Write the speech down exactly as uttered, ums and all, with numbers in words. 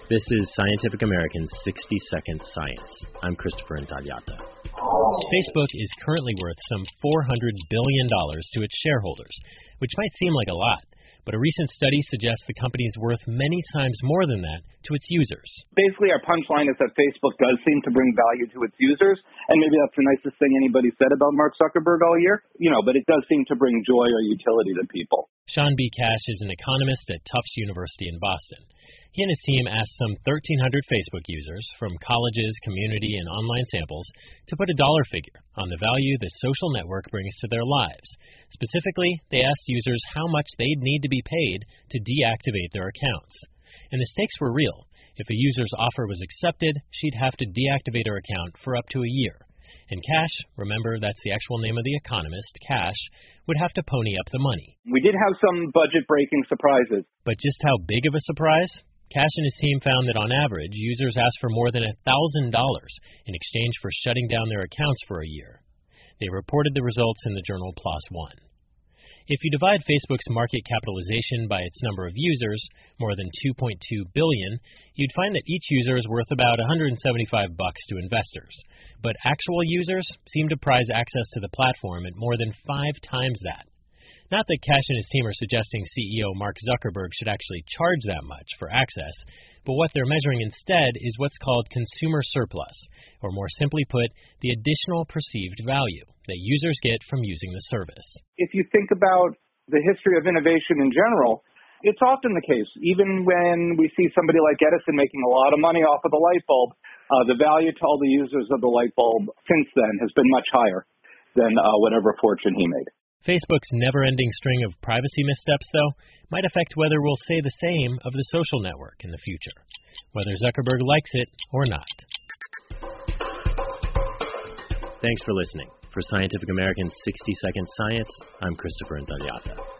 This is Scientific American's sixty second Science. I'm Christopher Intagliata. Facebook is currently worth some four hundred billion dollars to its shareholders, which might seem like a lot, but a recent study suggests the company is worth many times more than that to its users. Basically, our punchline is that Facebook does seem to bring value to its users, and maybe that's the nicest thing anybody said about Mark Zuckerberg all year, you know, but it does seem to bring joy or utility to people. Sean B. Cash is an economist at Tufts University in Boston. He and his team asked some thirteen hundred Facebook users from colleges, community, and online samples to put a dollar figure on the value the social network brings to their lives. Specifically, they asked users how much they'd need to be paid to deactivate their accounts. And the stakes were real. If a user's offer was accepted, she'd have to deactivate her account for up to a year. And Cash, remember that's the actual name of the economist, Cash, would have to pony up the money. We did have some budget-breaking surprises. But just how big of a surprise? Cash and his team found that on average, users asked for more than one thousand dollars in exchange for shutting down their accounts for a year. They reported the results in the journal PLOS One. If you divide Facebook's market capitalization by its number of users, more than two point two billion, you'd find that each user is worth about one hundred seventy-five bucks to investors. But actual users seem to prize access to the platform at more than five times that. Not that Cash and his team are suggesting C E O Mark Zuckerberg should actually charge that much for access, but what they're measuring instead is what's called consumer surplus, or more simply put, the additional perceived value that users get from using the service. If you think about the history of innovation in general, it's often the case, even when we see somebody like Edison making a lot of money off of the light bulb, uh, the value to all the users of the light bulb since then has been much higher than uh, whatever fortune he made. Facebook's never-ending string of privacy missteps, though, might affect whether we'll say the same of the social network in the future, whether Zuckerberg likes it or not. Thanks for listening. For Scientific American's sixty second Science, I'm Christopher Intagliata.